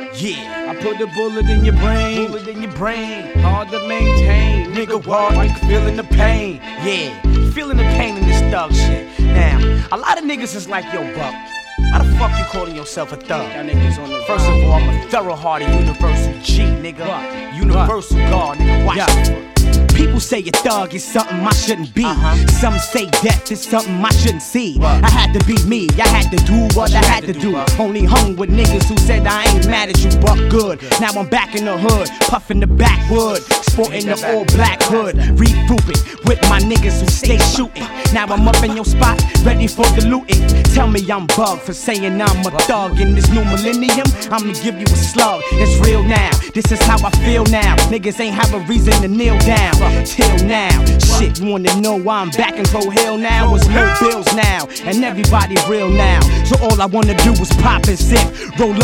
Yeah, I put the bullet in your brain, hard to maintain. Nigga, walk like feeling the pain. Yeah, feeling the pain in this thug shit. Now, a lot of niggas is like, yo, Buck, why the fuck you calling yourself a thug? First of all, I'm a thorough-hearted universal G, nigga. Universal God, nigga, watch it. People say a thug is something I shouldn't be. Some say death is something I shouldn't see. I had to be me, I had to do what I had to do. Only hung with niggas who said I ain't mad at you, but good. Now I'm back in the hood, puffing the backwood, sporting the all black hood, regrouping with my niggas who stay shooting. Now I'm up in your spot, ready for the looting. Tell me I'm bugged for saying I'm a thug in this new millennium. I'ma give you a slug, it's real now. This is how I feel now. Niggas ain't have a reason to kneel down. Till now, shit, you wanna know why I'm back in Pro Hill now? It's no bills now, and everybody real now. So all I wanna do is pop and sip, roll